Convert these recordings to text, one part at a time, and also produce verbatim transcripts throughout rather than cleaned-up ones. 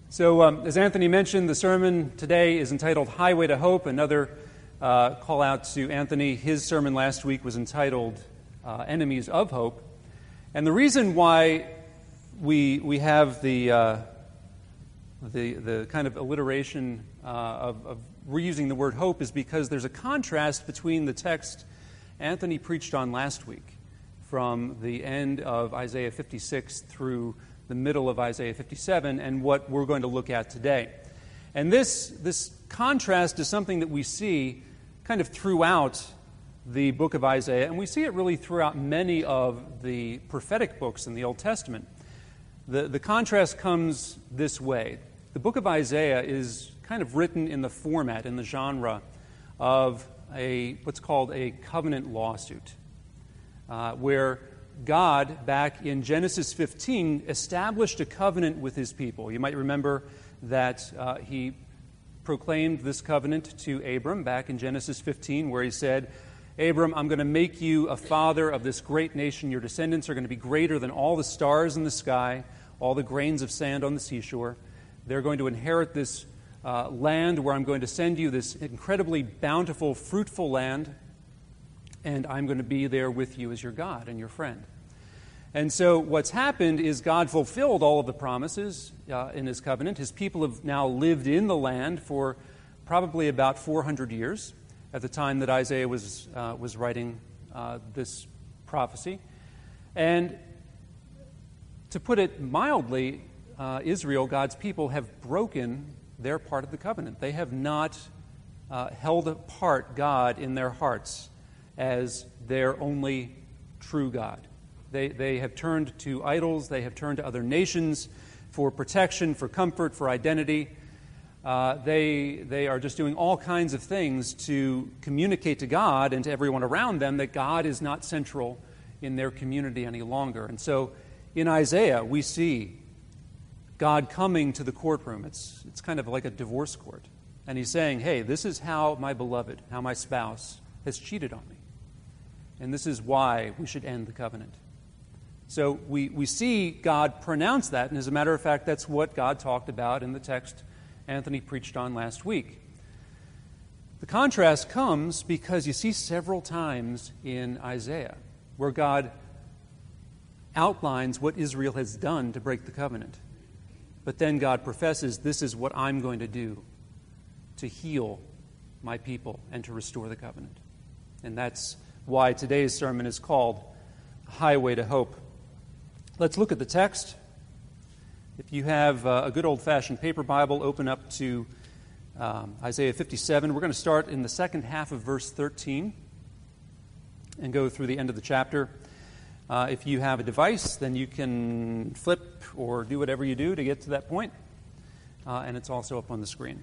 So, um, as Anthony mentioned, the sermon today is entitled Highway to Hope. Another uh, call out to Anthony. His sermon last week was entitled uh, Enemies of Hope. And the reason why we we have the uh, the the kind of alliteration uh, of, of reusing the word hope is because there's a contrast between the text Anthony preached on last week, from the end of Isaiah fifty-six through the middle of Isaiah fifty-seven, and what we're going to look at today. And this, this contrast is something that we see kind of throughout the book of Isaiah, and we see it really throughout many of the prophetic books in the Old Testament. The, the contrast comes this way. The book of Isaiah is kind of written in the format, in the genre of a what's called a covenant lawsuit, uh, where God, back in Genesis fifteen, established a covenant with his people. You might remember that uh, he proclaimed this covenant to Abram back in Genesis fifteen, where he said, Abram, I'm going to make you a father of this great nation. Your descendants are going to be greater than all the stars in the sky, all the grains of sand on the seashore. They're going to inherit this uh, land where I'm going to send you, this incredibly bountiful, fruitful land, and I'm going to be there with you as your God and your friend. And so what's happened is God fulfilled all of the promises uh, in his covenant. His people have now lived in the land for probably about four hundred years at the time that Isaiah was, uh, was writing uh, this prophecy. And to put it mildly, uh, Israel, God's people, have broken their part of the covenant. They have not uh, held apart God in their hearts as their only true God. They, they have turned to idols. They have turned to other nations for protection, for comfort, for identity. Uh, they, they are just doing all kinds of things to communicate to God and to everyone around them that God is not central in their community any longer. And so in Isaiah, we see God coming to the courtroom. It's, it's kind of like a divorce court. And he's saying, hey, this is how my beloved, how my spouse has cheated on me. And this is why we should end the covenant. So we, we see God pronounce that, and as a matter of fact, that's what God talked about in the text Anthony preached on last week. The contrast comes because you see several times in Isaiah where God outlines what Israel has done to break the covenant. But then God professes, this is what I'm going to do to heal my people and to restore the covenant. And that's why today's sermon is called Highway to Hope. Let's look at the text. If you have uh, a good old-fashioned paper Bible, open up to um, Isaiah fifty-seven. We're going to start in the second half of verse thirteen and go through the end of the chapter. Uh, if you have a device, then you can flip or do whatever you do to get to that point. Uh, and it's also up on the screen.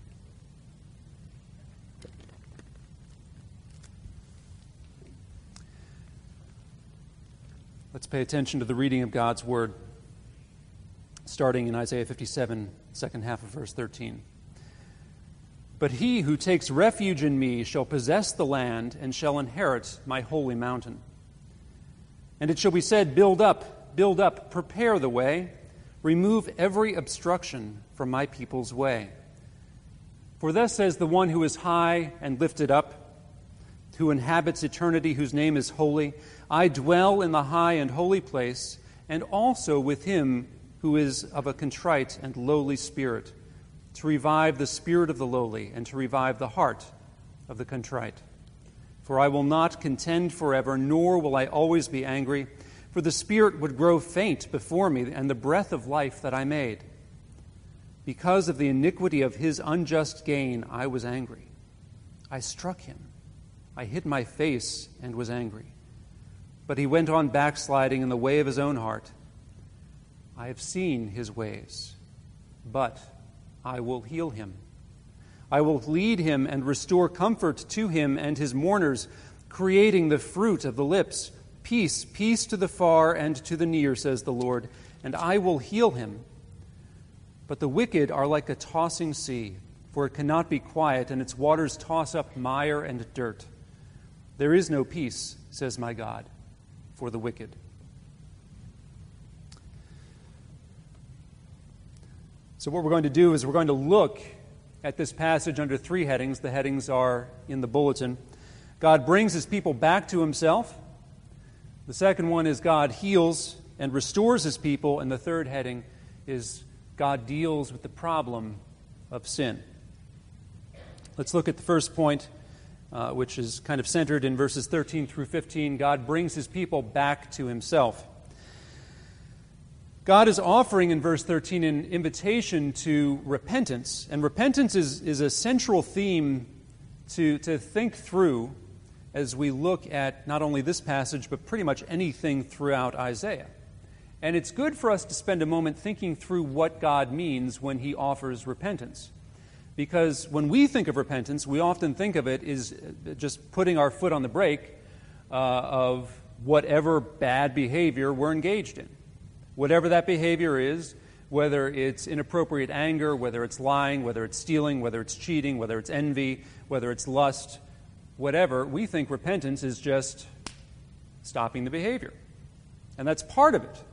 Let's pay attention to the reading of God's Word, starting in Isaiah fifty-seven, second half of verse thirteen. But he who takes refuge in me shall possess the land and shall inherit my holy mountain. And it shall be said, build up, build up, prepare the way, remove every obstruction from my people's way. For thus says the one who is high and lifted up, who inhabits eternity, whose name is holy, I dwell in the high and holy place, and also with him who is of a contrite and lowly spirit, to revive the spirit of the lowly and to revive the heart of the contrite. For I will not contend forever, nor will I always be angry, for the spirit would grow faint before me, and the breath of life that I made. Because of the iniquity of his unjust gain, I was angry. I struck him. I hid my face and was angry. But he went on backsliding in the way of his own heart. I have seen his ways, but I will heal him. I will lead him and restore comfort to him and his mourners, creating the fruit of the lips. Peace, peace to the far and to the near, says the Lord, and I will heal him. But the wicked are like a tossing sea, for it cannot be quiet, and its waters toss up mire and dirt. There is no peace, says my God, for the wicked. So what we're going to do is we're going to look at this passage under three headings. The headings are in the bulletin. God brings his people back to himself. The second one is God heals and restores his people. And the third heading is God deals with the problem of sin. Let's look at the first point, uh, which is kind of centered in verses thirteen through fifteen. God brings his people back to himself. God is offering in verse thirteen an invitation to repentance. And repentance is, is a central theme to, to think through as we look at not only this passage, but pretty much anything throughout Isaiah. And it's good for us to spend a moment thinking through what God means when he offers repentance. Because when we think of repentance, we often think of it as just putting our foot on the brake uh, of whatever bad behavior we're engaged in. Whatever that behavior is, whether it's inappropriate anger, whether it's lying, whether it's stealing, whether it's cheating, whether it's envy, whether it's lust, whatever, we think repentance is just stopping the behavior. And that's part of it.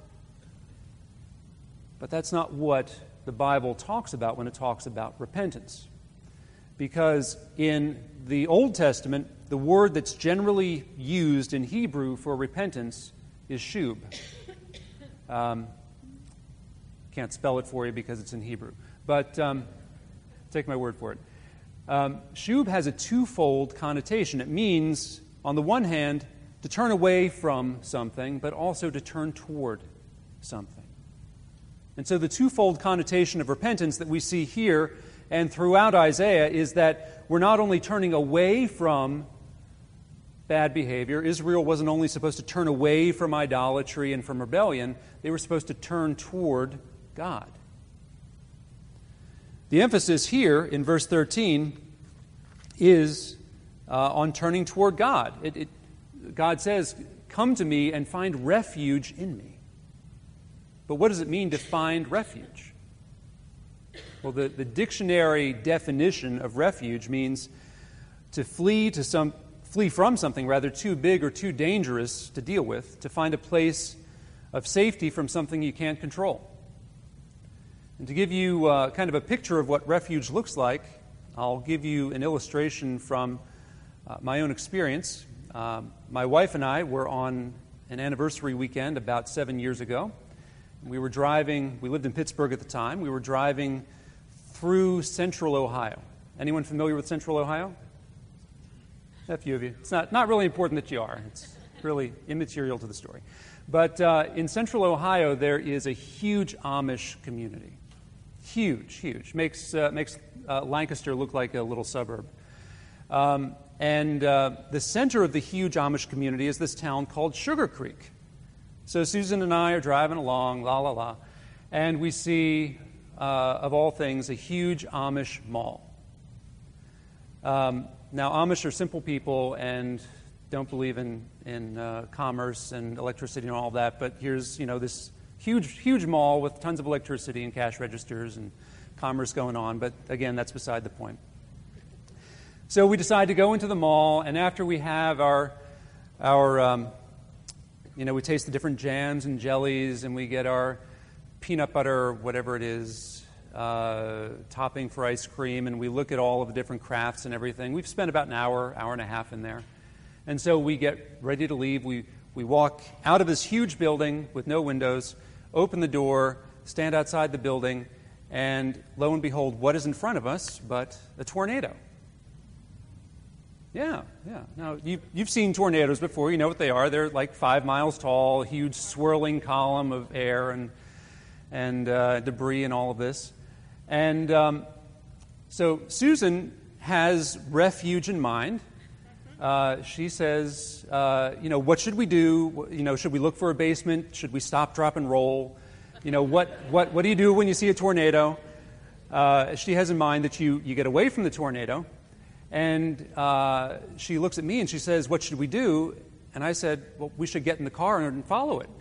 But that's not what the Bible talks about when it talks about repentance. Because in the Old Testament, the word that's generally used in Hebrew for repentance is shub. Um, can't spell it for you because it's in Hebrew. But um, take my word for it. Um, shub has a twofold connotation. It means, on the one hand, to turn away from something, but also to turn toward something. And so the twofold connotation of repentance that we see here and throughout Isaiah is that we're not only turning away from bad behavior. Israel wasn't only supposed to turn away from idolatry and from rebellion, they were supposed to turn toward God. The emphasis here in verse thirteen is uh, on turning toward God. It, it, God says, "Come to me and find refuge in me." But what does it mean to find refuge? Well, the, the dictionary definition of refuge means to flee to some flee from something rather too big or too dangerous to deal with, to find a place of safety from something you can't control. And to give you uh, kind of a picture of what refuge looks like, I'll give you an illustration from uh, my own experience. Um, my wife and I were on an anniversary weekend about seven years ago. We were driving, we lived in Pittsburgh at the time, we were driving through central Ohio. Anyone familiar with central Ohio? A few of you. It's not, not really important that you are. It's really immaterial to the story. But uh, in central Ohio, there is a huge Amish community. Huge, huge. Makes, uh, makes uh, Lancaster look like a little suburb. Um, and uh, the center of the huge Amish community is this town called Sugar Creek. So Susan and I are driving along, la, la, la, and we see, uh, of all things, a huge Amish mall. Um, now, Amish are simple people and don't believe in, in uh, commerce and electricity and all of that, but here's, you know, this huge, huge mall with tons of electricity and cash registers and commerce going on, but again, that's beside the point. So we decide to go into the mall, and after we have our, our um, you know, we taste the different jams and jellies, and we get our peanut butter, whatever it is, uh, topping for ice cream, and we look at all of the different crafts and everything. We've spent about an hour, hour and a half in there. And so we get ready to leave. We, we walk out of this huge building with no windows, open the door, stand outside the building, and lo and behold, what is in front of us but a tornado? Yeah, yeah. Now, you, you've seen tornadoes before. You know what they are. They're like five miles tall, a huge swirling column of air and and uh, debris and all of this. And um, so Susan has refuge in mind. Uh, she says, uh, you know, what should we do? You know, should we look for a basement? Should we stop, drop, and roll? You know, what what what do you do when you see a tornado? Uh, she has in mind that you, you get away from the tornado. And uh, she looks at me and she says, what should we do? And I said, well, we should get in the car and follow it.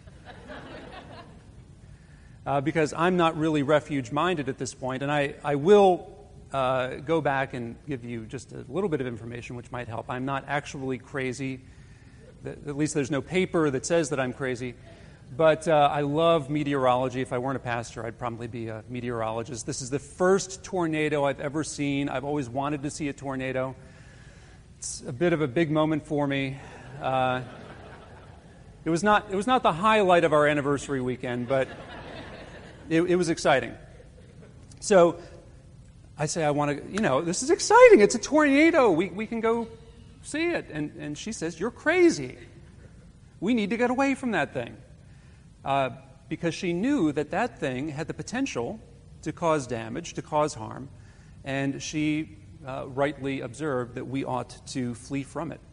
uh, because I'm not really refuge-minded at this point, and I, I will uh, go back and give you just a little bit of information which might help. I'm not actually crazy. At least there's no paper that says that I'm crazy. But uh, I love meteorology. If I weren't a pastor, I'd probably be a meteorologist. This is the first tornado I've ever seen. I've always wanted to see a tornado. It's a bit of a big moment for me. Uh, it was not it was not the highlight of our anniversary weekend, but it, it was exciting. So I say, I want to, you know, this is exciting. It's a tornado. We we can go see it. And, and she says, you're crazy. We need to get away from that thing. Uh, because she knew that that thing had the potential to cause damage, to cause harm, and she uh, rightly observed that we ought to flee from it.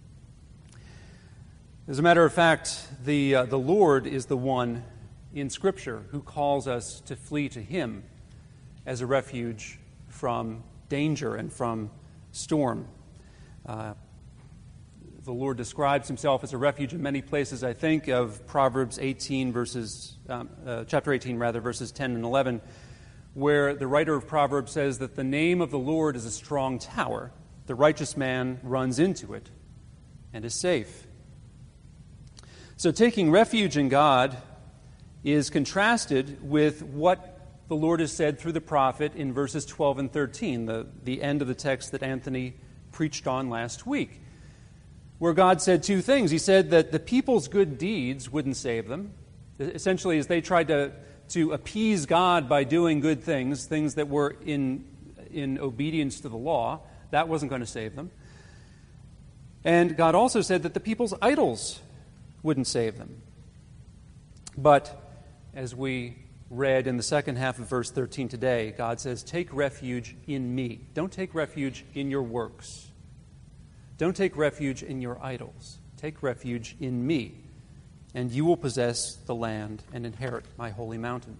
As a matter of fact, the, uh, the Lord is the one in Scripture who calls us to flee to Him as a refuge from danger and from storm. Uh, The Lord describes Himself as a refuge in many places. I think of Proverbs eighteen, verses, um, uh, chapter eighteen, rather, verses ten and eleven, where the writer of Proverbs says that the name of the Lord is a strong tower. The righteous man runs into it and is safe. So taking refuge in God is contrasted with what the Lord has said through the prophet in verses twelve and thirteen, the, the end of the text that Anthony preached on last week, where God said two things. He said that the people's good deeds wouldn't save them. Essentially, as they tried to, to appease God by doing good things, things that were in, in obedience to the law, that wasn't going to save them. And God also said that the people's idols wouldn't save them. But as we read in the second half of verse thirteen today, God says, take refuge in me. Don't take refuge in your works. Don't take refuge in your idols. Take refuge in me, and you will possess the land and inherit my holy mountain.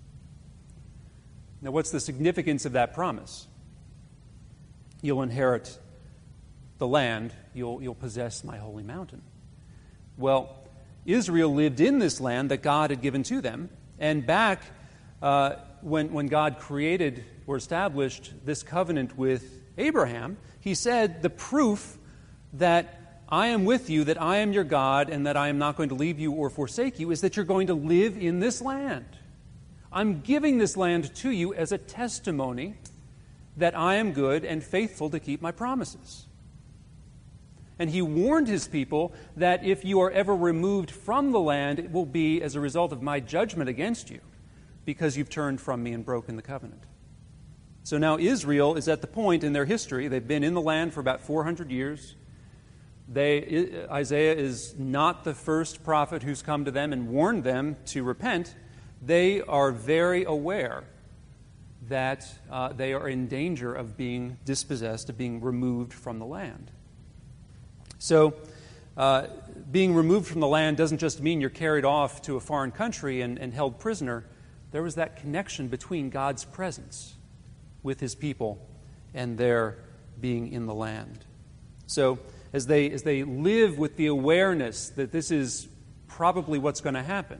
Now, what's the significance of that promise? You'll inherit the land. You'll, you'll possess my holy mountain. Well, Israel lived in this land that God had given to them, and back uh, when, when God created or established this covenant with Abraham, He said, the proof that I am with you, that I am your God, and that I am not going to leave you or forsake you, is that you're going to live in this land. I'm giving this land to you as a testimony that I am good and faithful to keep my promises. And He warned His people that if you are ever removed from the land, it will be as a result of my judgment against you, because you've turned from me and broken the covenant. So now Israel is at the point in their history, they've been in the land for about four hundred years. They, Isaiah is not the first prophet who's come to them and warned them to repent. They are very aware that uh, they are in danger of being dispossessed, of being removed from the land. So, uh, being removed from the land doesn't just mean you're carried off to a foreign country and, and held prisoner. There was that connection between God's presence with His people and their being in the land. So, As they, as they live with the awareness that this is probably what's going to happen,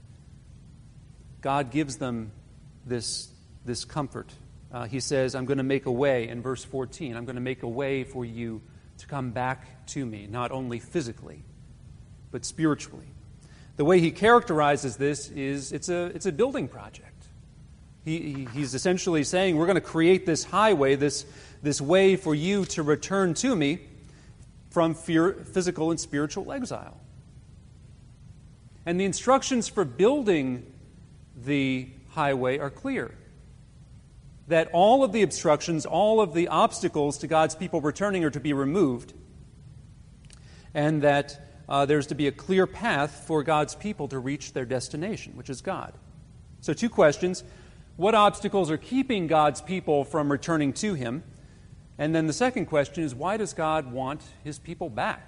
God gives them this, this comfort. Uh, he says, I'm going to make a way, in verse fourteen, I'm going to make a way for you to come back to me, not only physically, but spiritually. The way he characterizes this is it's a, it's a building project. He, he, he's essentially saying, we're going to create this highway, this, this way for you to return to me from fear, physical and spiritual exile. And the instructions for building the highway are clear. That all of the obstructions, all of the obstacles to God's people returning are to be removed, and that uh, there's to be a clear path for God's people to reach their destination, which is God. So two questions. What obstacles are keeping God's people from returning to Him? And then the second question is, why does God want His people back?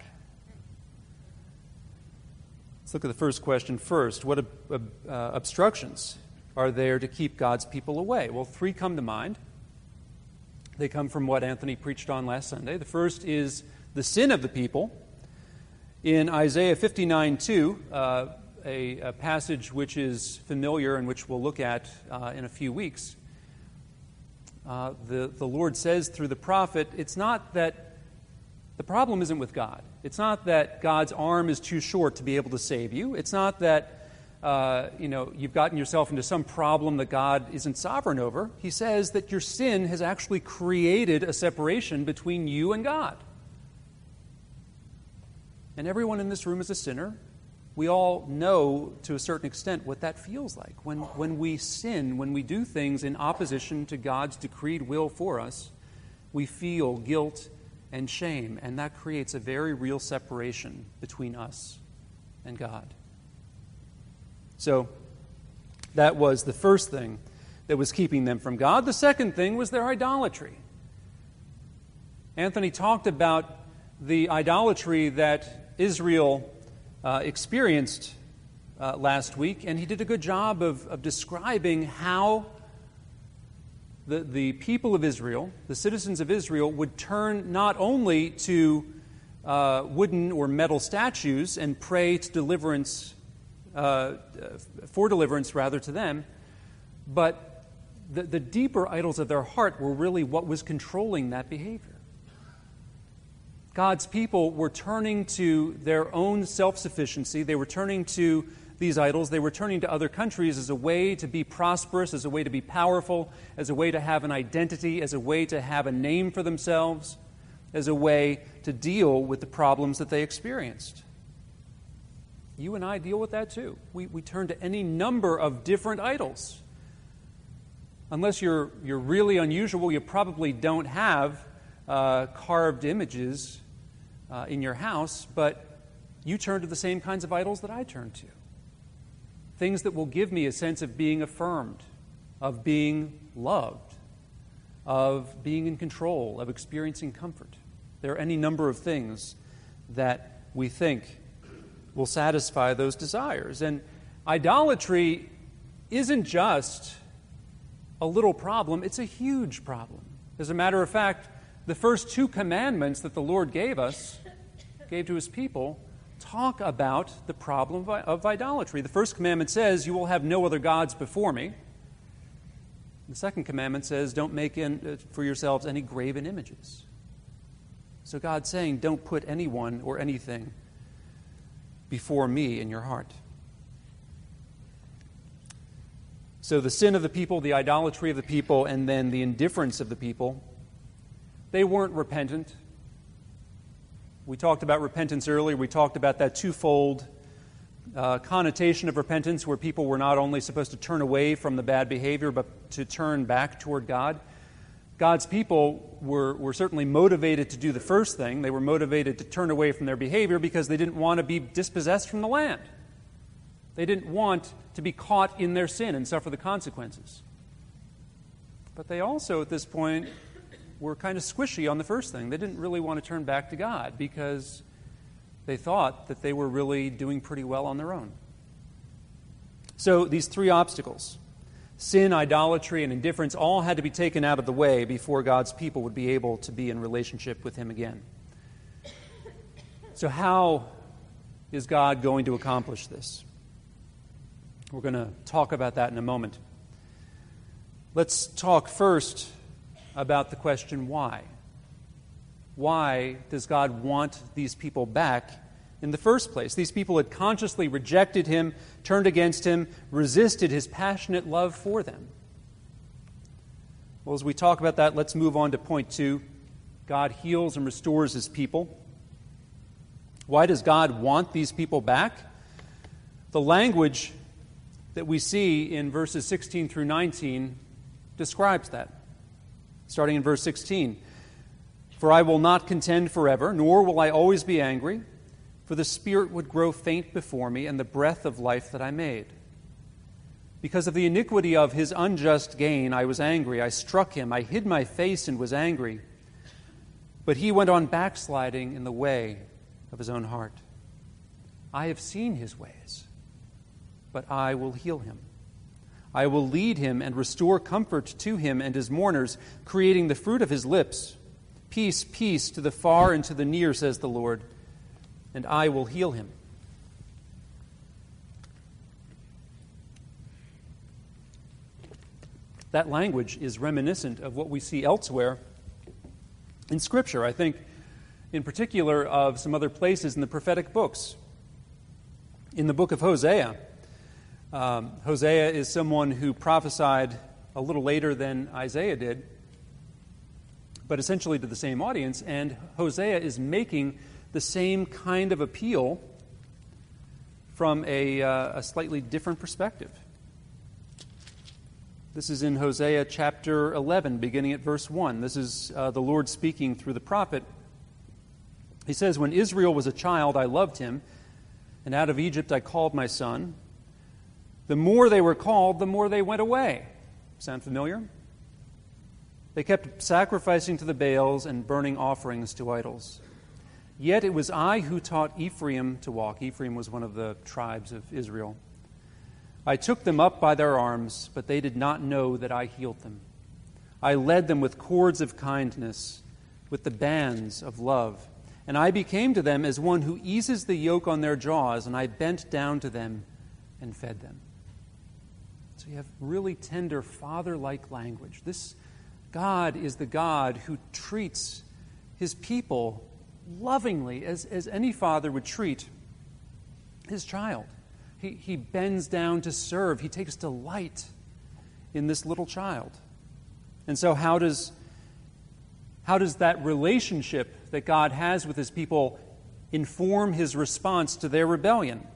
Let's look at the first question first. What uh, uh, obstructions are there to keep God's people away? Well, three come to mind. They come from what Anthony preached on last Sunday. The first is the sin of the people. In Isaiah fifty-nine two, uh, a, a passage which is familiar and which we'll look at uh, in a few weeks, uh, the, the Lord says through the prophet, it's not that the problem isn't with God. It's not that God's arm is too short to be able to save you. It's not that uh, you know, you've gotten yourself into some problem that God isn't sovereign over. He says that your sin has actually created a separation between you and God. And everyone in this room is a sinner. We all know to a certain extent what that feels like. When, when we sin, when we do things in opposition to God's decreed will for us, we feel guilt and shame, and that creates a very real separation between us and God. So that was the first thing that was keeping them from God. The second thing was their idolatry. Anthony talked about the idolatry that Israel uh, experienced uh, last week, and he did a good job of, of describing how the, the people of Israel, the citizens of Israel, would turn not only to uh, wooden or metal statues and pray to deliverance Uh, for deliverance rather to them, but the, the deeper idols of their heart were really what was controlling that behavior. God's people were turning to their own self-sufficiency. They were turning to these idols. They were turning to other countries as a way to be prosperous, as a way to be powerful, as a way to have an identity, as a way to have a name for themselves, as a way to deal with the problems that they experienced. You and I deal with that too. We, we turn to any number of different idols. Unless you're, you're really unusual, you probably don't have uh, carved images uh, in your house, but you turn to the same kinds of idols that I turn to. Things that will give me a sense of being affirmed, of being loved, of being in control, of experiencing comfort. There are any number of things that we think will satisfy those desires. And idolatry isn't just a little problem, it's a huge problem. As a matter of fact, the first two commandments that the Lord gave us, gave to his people, talk about the problem of idolatry. The first commandment says, "You will have no other gods before me." The second commandment says, "Don't make in, for yourselves any graven images." So God's saying, don't put anyone or anything before me in your heart. So the sin of the people, the idolatry of the people, and then the indifference of the people, they weren't repentant. We talked about repentance earlier. We talked about that twofold uh, connotation of repentance, where people were not only supposed to turn away from the bad behavior, but to turn back toward God. God's people were, were certainly motivated to do the first thing. They were motivated to turn away from their behavior because they didn't want to be dispossessed from the land. They didn't want to be caught in their sin and suffer the consequences. But they also, at this point, were kind of squishy on the first thing. They didn't really want to turn back to God because they thought that they were really doing pretty well on their own. So these three obstacles, sin, idolatry, and indifference, all had to be taken out of the way before God's people would be able to be in relationship with him again. So how is God going to accomplish this? We're going to talk about that in a moment. Let's talk first about the question why. Why does God want these people back in the first place? These people had consciously rejected him, turned against him, resisted his passionate love for them. Well, as we talk about that, let's move on to point two. God heals and restores his people. Why does God want these people back? The language that we see in verses sixteen through nineteen describes that. Starting in verse sixteen. "For I will not contend forever, nor will I always be angry, for the spirit would grow faint before me, and the breath of life that I made. Because of the iniquity of his unjust gain, I was angry. I struck him. I hid my face and was angry. But he went on backsliding in the way of his own heart. I have seen his ways, but I will heal him. I will lead him and restore comfort to him and his mourners, creating the fruit of his lips. Peace, peace to the far and to the near, says the Lord, and I will heal him." That language is reminiscent of what we see elsewhere in Scripture. I think in particular of some other places in the prophetic books. In the book of Hosea, Um, Hosea is someone who prophesied a little later than Isaiah did, but essentially to the same audience, and Hosea is making the same kind of appeal from a, uh, a slightly different perspective. This is in Hosea chapter eleven, beginning at verse one. This is uh, the Lord speaking through the prophet. He says, "When Israel was a child, I loved him, and out of Egypt I called my son. The more they were called, the more they went away." Sound familiar? They kept sacrificing to the Baals and burning offerings to idols. Yet it was I who taught Ephraim to walk. Ephraim was one of the tribes of Israel. I took them up by their arms, but they did not know that I healed them. I led them with cords of kindness, with the bands of love. And I became to them as one who eases the yoke on their jaws, and I bent down to them and fed them. So you have really tender father-like language. This God is the God who treats his people lovingly, as, as any father would treat his child. He, he bends down to serve. He takes delight in this little child. And so how does, how does that relationship that God has with his people inform his response to their rebellion?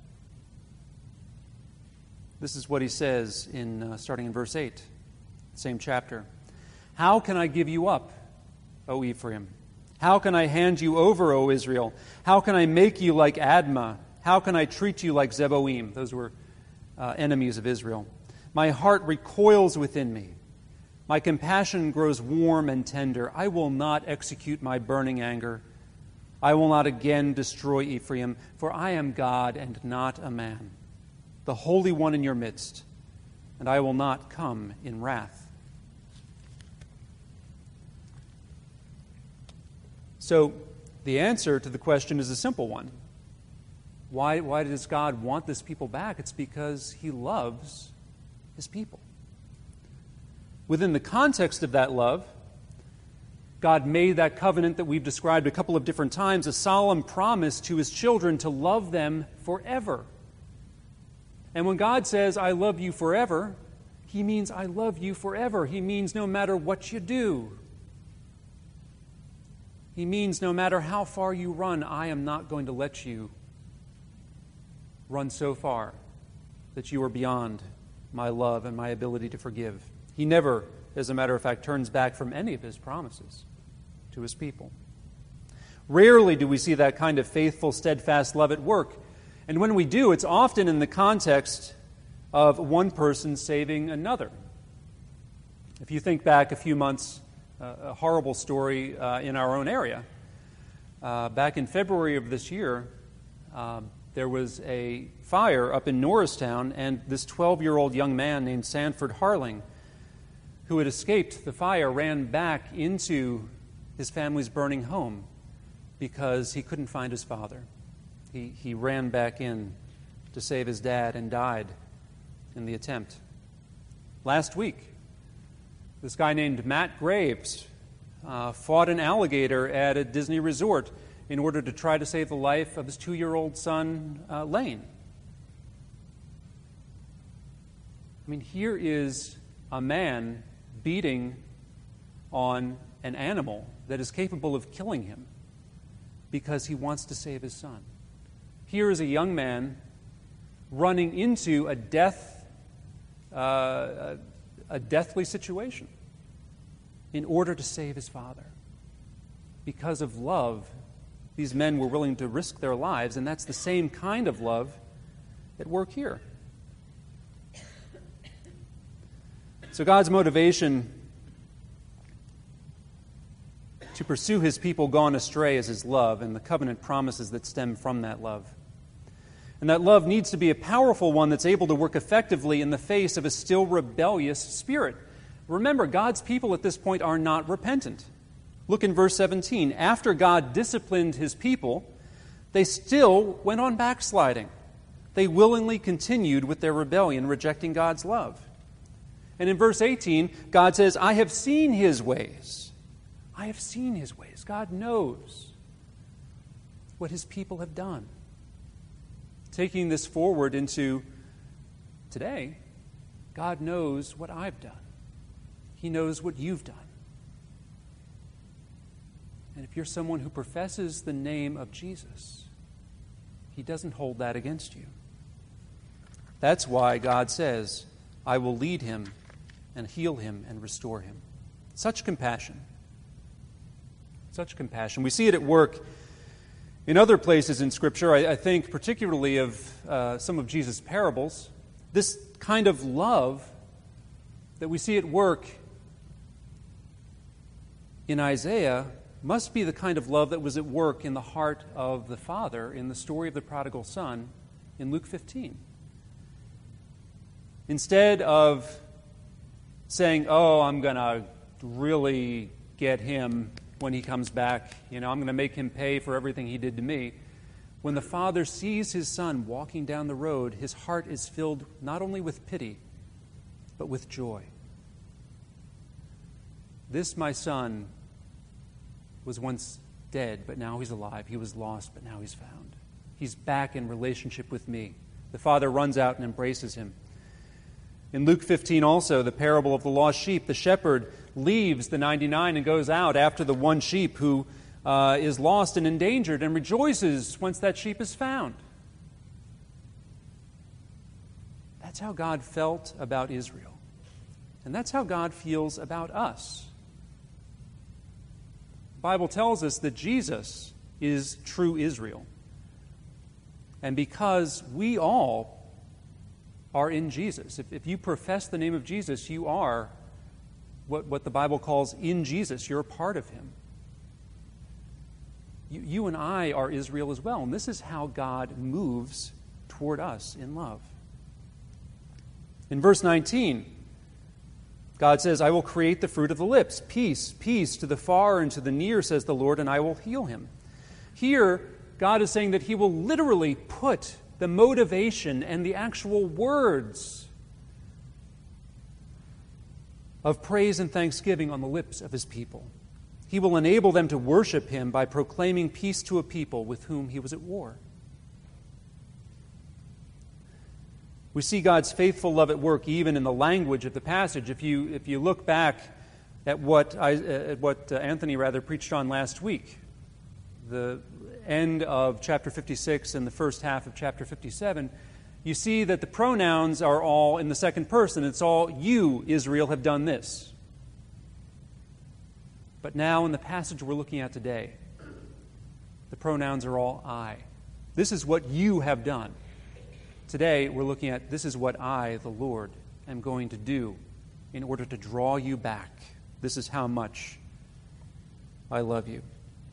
This is what he says in uh, starting in verse eight, same chapter. "How can I give you up, O Ephraim? How can I hand you over, O Israel? How can I make you like Admah? How can I treat you like Zeboim?" Those were uh, enemies of Israel. "My heart recoils within me. My compassion grows warm and tender. I will not execute my burning anger. I will not again destroy Ephraim, for I am God and not a man, the Holy One in your midst, and I will not come in wrath." So the answer to the question is a simple one. Why, why does God want this people back? It's because he loves his people. Within the context of that love, God made that covenant that we've described a couple of different times, a solemn promise to his children to love them forever. And when God says, "I love you forever," he means I love you forever. He means no matter what you do. He means no matter how far you run, I am not going to let you run so far that you are beyond my love and my ability to forgive. He never, as a matter of fact, turns back from any of his promises to his people. Rarely do we see that kind of faithful, steadfast love at work. And when we do, it's often in the context of one person saving another. If you think back a few months, uh, a horrible story uh, in our own area. Uh, back in February of this year, uh, there was a fire up in Norristown, and this twelve-year-old young man named Sanford Harling, who had escaped the fire, ran back into his family's burning home because he couldn't find his father. He, he ran back in to save his dad and died in the attempt. Last week, this guy named Matt Graves uh, fought an alligator at a Disney resort in order to try to save the life of his two-year-old son, uh, Lane. I mean, here is a man beating on an animal that is capable of killing him because he wants to save his son. Here is a young man running into a death, uh, a, a deathly situation in order to save his father. Because of love, these men were willing to risk their lives, and that's the same kind of love at work here. So God's motivation to pursue his people gone astray is his love and the covenant promises that stem from that love. And that love needs to be a powerful one that's able to work effectively in the face of a still rebellious spirit. Remember, God's people at this point are not repentant. Look in verse seventeen. After God disciplined his people, they still went on backsliding. They willingly continued with their rebellion, rejecting God's love. And in verse eighteen, God says, I have seen his ways. I have seen his ways. God knows what his people have done. Taking this forward into today, God knows what I've done. He knows what you've done. And if you're someone who professes the name of Jesus, He doesn't hold that against you. That's why God says, I will lead him and heal him and restore him. Such compassion. Such compassion. We see it at work in other places in Scripture. I, I think particularly of uh, some of Jesus' parables. This kind of love that we see at work in Isaiah must be the kind of love that was at work in the heart of the Father in the story of the prodigal son in Luke fifteen. Instead of saying, oh, I'm going to really get him when he comes back, you know, I'm going to make him pay for everything he did to me, when the Father sees his son walking down the road, his heart is filled not only with pity, but with joy. This, my son, was once dead, but now he's alive. He was lost, but now he's found. He's back in relationship with me. The Father runs out and embraces him. In Luke fifteen also, the parable of the lost sheep, the shepherd leaves the ninety-nine and goes out after the one sheep who uh, is lost and endangered and rejoices once that sheep is found. That's how God felt about Israel. And that's how God feels about us. The Bible tells us that Jesus is true Israel. And because we all are in Jesus, if, if you profess the name of Jesus, you are what, what the Bible calls in Jesus. You're a part of him. You, you and I are Israel as well. And this is how God moves toward us in love. In verse nineteen, God says, I will create the fruit of the lips. Peace, peace to the far and to the near, says the Lord, and I will heal him. Here, God is saying that he will literally put the motivation and the actual words of praise and thanksgiving on the lips of his people. He will enable them to worship him by proclaiming peace to a people with whom he was at war. We see God's faithful love at work even in the language of the passage. If you if you look back at what I, at what uh, Anthony rather preached on last week, the end of chapter fifty-six and the first half of chapter fifty-seven, you see that the pronouns are all in the second person. It's all, you, Israel, have done this. But now in the passage we're looking at today, the pronouns are all I. This is what you have done. Today we're looking at, this is what I, the Lord, am going to do in order to draw you back. This is how much I love you.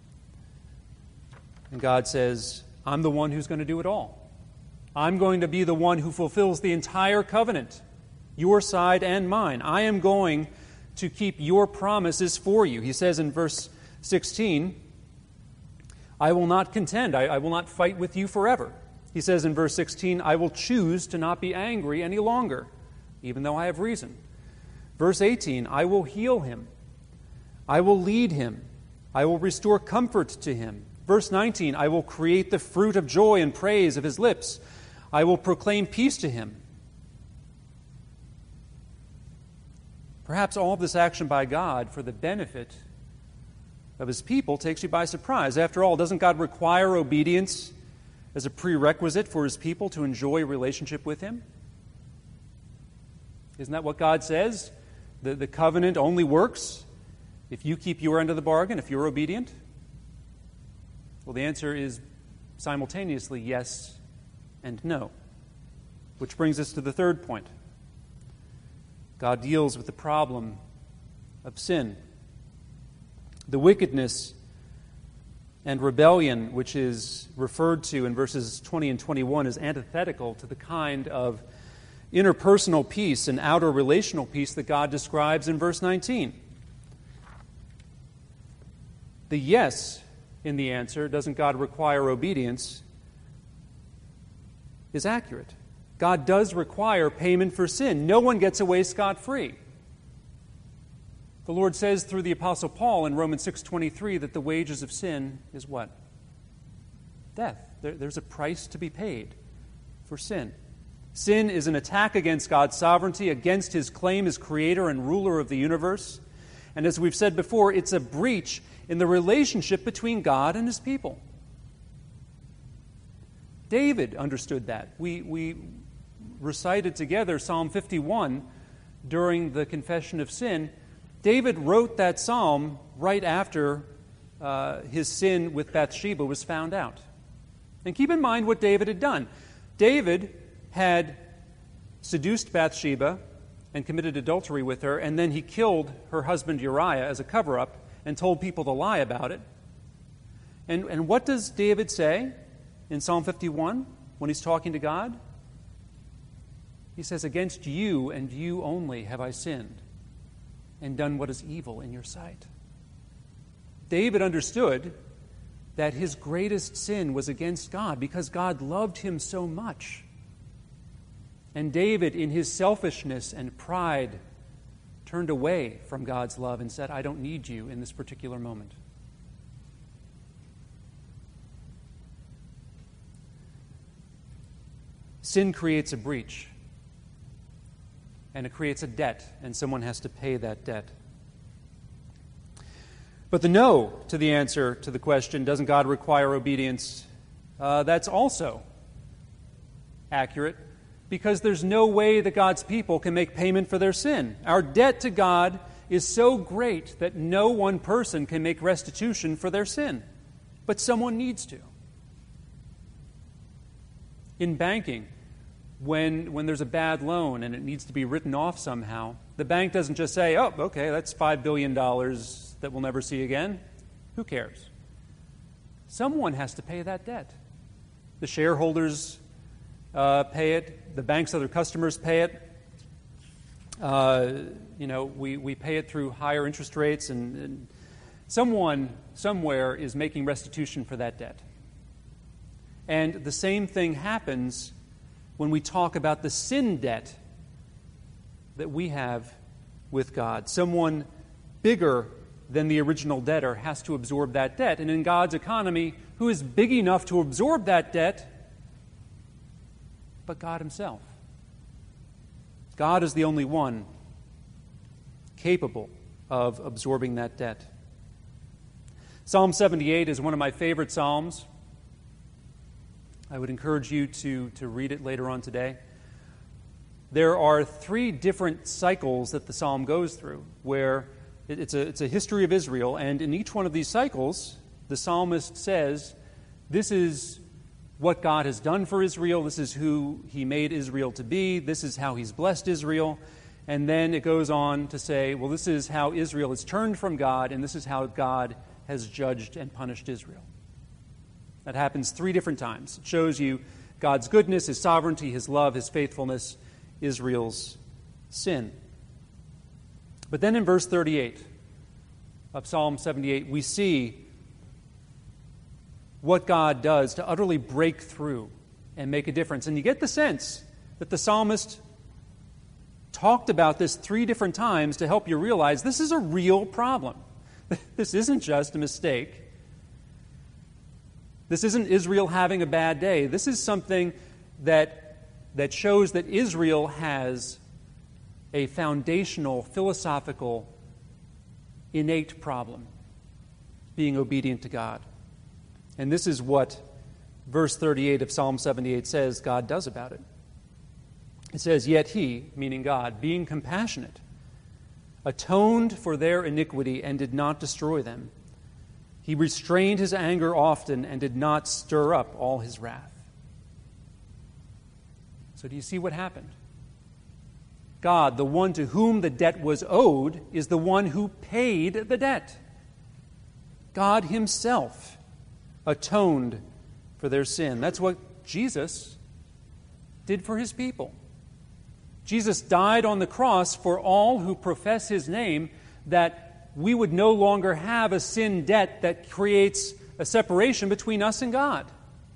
And God says, I'm the one who's going to do it all. I'm going to be the one who fulfills the entire covenant, your side and mine. I am going to keep your promises for you. He says in verse sixteen, I will not contend. I, I will not fight with you forever. He says in verse sixteen, I will choose to not be angry any longer, even though I have reason. Verse eighteen, I will heal him. I will lead him. I will restore comfort to him. Verse nineteen, I will create the fruit of joy and praise of his lips. I will proclaim peace to him. Perhaps all of this action by God for the benefit of his people takes you by surprise. After all, doesn't God require obedience as a prerequisite for his people to enjoy a relationship with him? Isn't that what God says? The, the covenant only works if you keep your end of the bargain, if you're obedient? Well, the answer is simultaneously yes and no. Which brings us to the third point. God deals with the problem of sin. The wickedness and rebellion, which is referred to in verses twenty and twenty-one, is antithetical to the kind of interpersonal peace and outer relational peace that God describes in verse nineteen. The yes in the answer, doesn't God require obedience, is accurate. God does require payment for sin. No one gets away scot-free. The Lord says through the Apostle Paul in Romans six twenty-three that the wages of sin is what? Death. There, there's a price to be paid for sin. Sin is an attack against God's sovereignty, against his claim as creator and ruler of the universe. And as we've said before, it's a breach in the relationship between God and his people. David understood that. We, we recited together Psalm fifty-one during the confession of sin. David wrote that psalm right after uh, his sin with Bathsheba was found out. And keep in mind what David had done. David had seduced Bathsheba and committed adultery with her, and then he killed her husband Uriah as a cover-up and told people to lie about it. And, and what does David say in Psalm fifty-one when he's talking to God? He says, "Against you and you only have I sinned and done what is evil in your sight." David understood that his greatest sin was against God because God loved him so much. And David, in his selfishness and pride, turned away from God's love and said, "I don't need you in this particular moment." Sin creates a breach, and it creates a debt, and someone has to pay that debt. But the no to the answer to the question, doesn't God require obedience? Uh, that's also accurate, because there's no way that God's people can make payment for their sin. Our debt to God is so great that no one person can make restitution for their sin, but someone needs to. In banking, when, when there's a bad loan and it needs to be written off somehow, the bank doesn't just say, "Oh, okay, that's five billion dollars that we'll never see again. Who cares?" Someone has to pay that debt. The shareholders uh, pay it. The bank's other customers pay it. Uh, you know, we, we pay it through higher interest rates, and, and someone somewhere is making restitution for that debt. And the same thing happens when we talk about the sin debt that we have with God. Someone bigger than the original debtor has to absorb that debt. And in God's economy, who is big enough to absorb that debt but God himself? God is the only one capable of absorbing that debt. Psalm seventy-eight is one of my favorite psalms. I would encourage you to, to read it later on today. There are three different cycles that the psalm goes through, where it's a, it's a history of Israel, and in each one of these cycles, the psalmist says, this is what God has done for Israel, this is who he made Israel to be, this is how he's blessed Israel, and then it goes on to say, well, this is how Israel has turned from God, and this is how God has judged and punished Israel. That happens three different times. It shows you God's goodness, his sovereignty, his love, his faithfulness, Israel's sin. But then in verse thirty-eight of Psalm seventy-eight, we see what God does to utterly break through and make a difference. And you get the sense that the psalmist talked about this three different times to help you realize this is a real problem. This isn't just a mistake. This isn't Israel having a bad day. This is something that, that shows that Israel has a foundational, philosophical, innate problem, being obedient to God. And this is what verse thirty-eight of Psalm seventy-eight says God does about it. It says, "Yet he," meaning God, "being compassionate, atoned for their iniquity and did not destroy them. He restrained his anger often and did not stir up all his wrath." So do you see what happened? God, the one to whom the debt was owed, is the one who paid the debt. God himself atoned for their sin. That's what Jesus did for his people. Jesus died on the cross for all who profess his name, that we would no longer have a sin debt that creates a separation between us and God.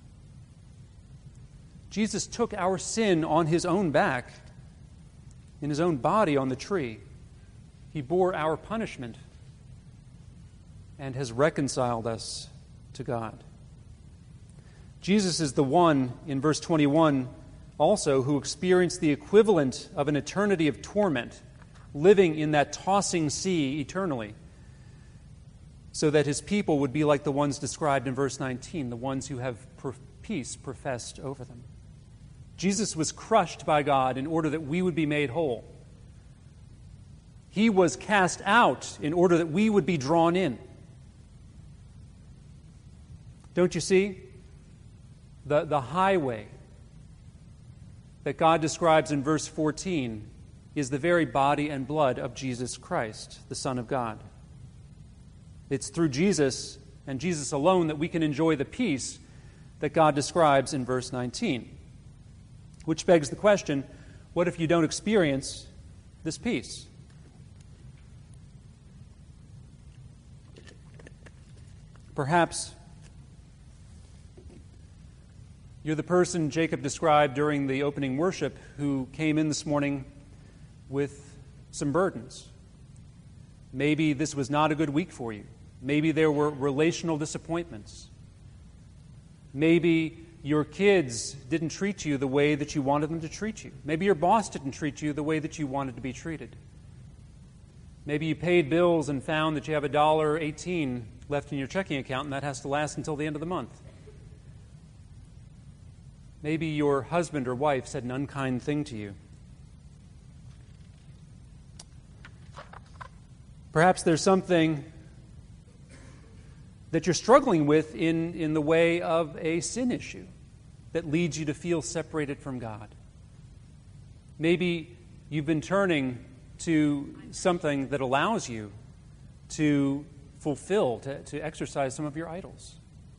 Jesus took our sin on his own back, in his own body on the tree. He bore our punishment and has reconciled us to God. Jesus is the one, in verse twenty-one also who experienced the equivalent of an eternity of torment, living in that tossing sea eternally, so that his people would be like the ones described in verse nineteen, the ones who have peace professed over them. Jesus was crushed by God in order that we would be made whole. He was cast out in order that we would be drawn in. Don't you see? The, the highway that God describes in verse fourteen is the very body and blood of Jesus Christ, the Son of God. It's through Jesus and Jesus alone that we can enjoy the peace that God describes in verse nineteen. Which begs the question, what if you don't experience this peace? Perhaps you're the person Jacob described during the opening worship who came in this morning with some burdens. Maybe this was not a good week for you. Maybe there were relational disappointments. Maybe your kids didn't treat you the way that you wanted them to treat you. Maybe your boss didn't treat you the way that you wanted to be treated. Maybe you paid bills and found that you have a dollar eighteen left in your checking account, and that has to last until the end of the month. Maybe your husband or wife said an unkind thing to you. Perhaps there's something that you're struggling with in, in the way of a sin issue that leads you to feel separated from God. Maybe you've been turning to something that allows you to fulfill, to, to exercise some of your idols.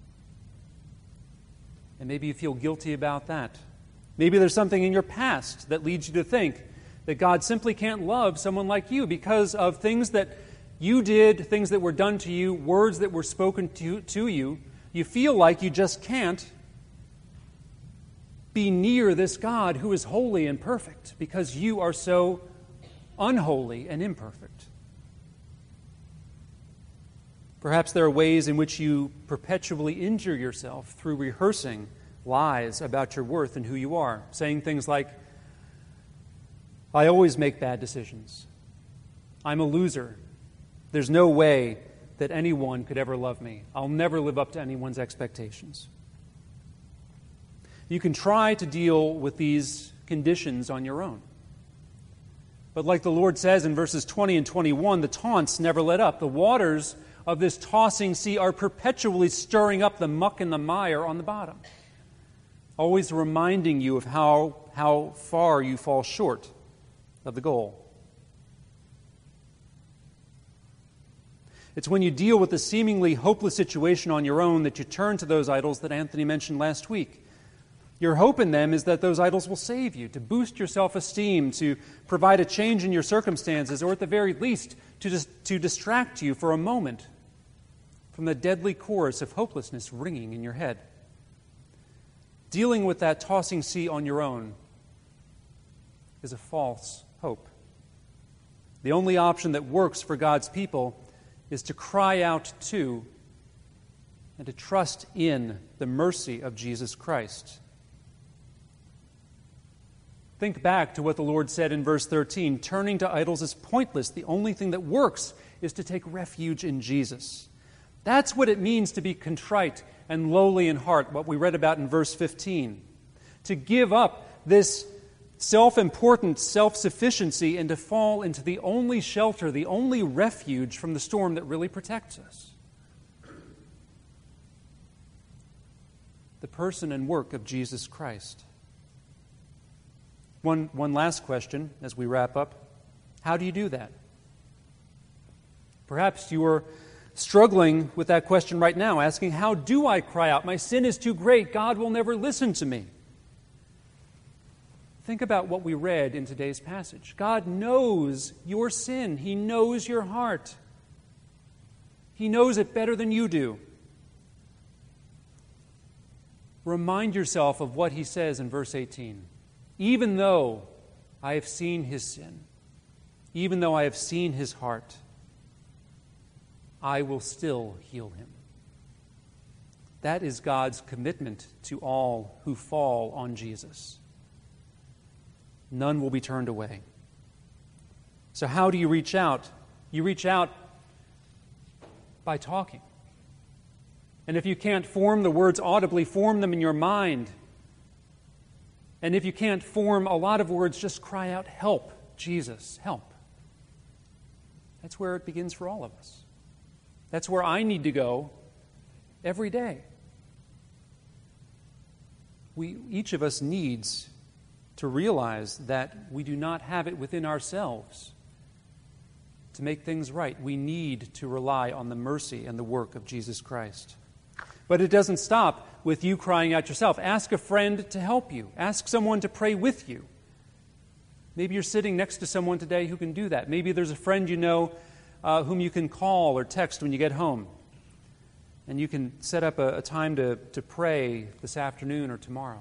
And maybe you feel guilty about that. Maybe there's something in your past that leads you to think that God simply can't love someone like you because of things that you did, things that were done to you, words that were spoken to, to you. You feel like you just can't be near this God who is holy and perfect because you are so unholy and imperfect. Perhaps there are ways in which you perpetually injure yourself through rehearsing lies about your worth and who you are, saying things like, I always make bad decisions. I'm a loser. There's no way that anyone could ever love me. I'll never live up to anyone's expectations. You can try to deal with these conditions on your own. But like the Lord says in verses twenty and twenty-one, the taunts never let up. The waters of this tossing sea are perpetually stirring up the muck and the mire on the bottom, always reminding you of how, how far you fall short of the goal. It's when you deal with a seemingly hopeless situation on your own that you turn to those idols that Anthony mentioned last week. Your hope in them is that those idols will save you, to boost your self-esteem, to provide a change in your circumstances, or at the very least, to, dis- to distract you for a moment from the deadly chorus of hopelessness ringing in your head. Dealing with that tossing sea on your own is a false hope. The only option that works for God's people is to cry out to and to trust in the mercy of Jesus Christ. Think back to what the Lord said in verse thirteen. Turning to idols is pointless. The only thing that works is to take refuge in Jesus. That's what it means to be contrite and lowly in heart, what we read about in verse fifteen. To give up this self-important self-sufficiency and to fall into the only shelter, the only refuge from the storm that really protects us. The person and work of Jesus Christ. One, one last question as we wrap up. How do you do that? Perhaps you are struggling with that question right now, asking, how do I cry out? My sin is too great. God will never listen to me. Think about what we read in today's passage. God knows your sin. He knows your heart. He knows it better than you do. Remind yourself of what he says in verse eighteen. Even though I have seen his sin, even though I have seen his heart, I will still heal him. That is God's commitment to all who fall on Jesus. none will be turned away. So how do you reach out? You reach out by talking. And if you can't form the words audibly, form them in your mind. And if you can't form a lot of words, just cry out, "Help, Jesus, help." That's where it begins for all of us. That's where I need to go every day. We, each of us needs to realize that we do not have it within ourselves to make things right. We need to rely on the mercy and the work of Jesus Christ. But it doesn't stop with you crying out yourself. Ask a friend to help you. Ask someone to pray with you. Maybe you're sitting next to someone today who can do that. Maybe there's a friend you know uh, whom you can call or text when you get home. And you can set up a, a time to, to pray this afternoon or tomorrow.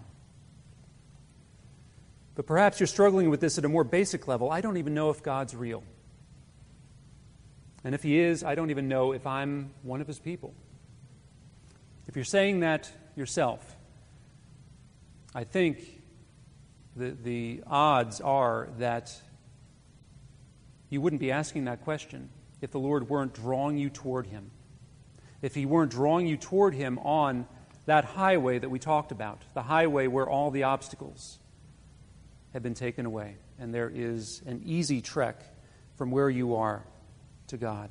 But perhaps you're struggling with this at a more basic level. I don't even know if God's real. And if He is, I don't even know if I'm one of His people. If you're saying that yourself, I think the, the odds are that you wouldn't be asking that question if the Lord weren't drawing you toward Him. If He weren't drawing you toward Him on that highway that we talked about, the highway where all the obstacles have been taken away, and there is an easy trek from where you are to God.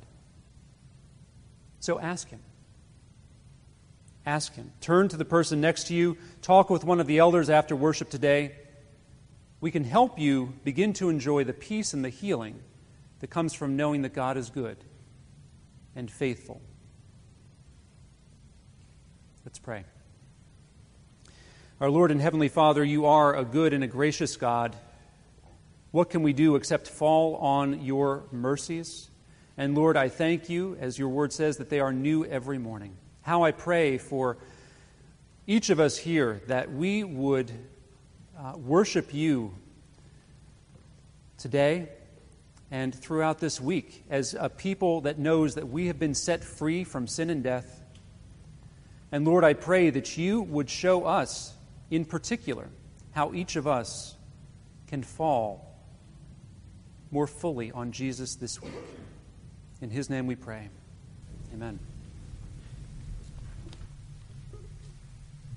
So ask Him. Ask Him. Turn to the person next to you. Talk with one of the elders after worship today. We can help you begin to enjoy the peace and the healing that comes from knowing that God is good and faithful. Let's pray. Our Lord and Heavenly Father, You are a good and a gracious God. What can we do except fall on Your mercies? And Lord, I thank You, as Your word says, that they are new every morning. How I pray for each of us here that we would uh, worship You today and throughout this week as a people that knows that we have been set free from sin and death. And Lord, I pray that You would show us in particular how each of us can fall more fully on Jesus this week. In His name we pray. Amen.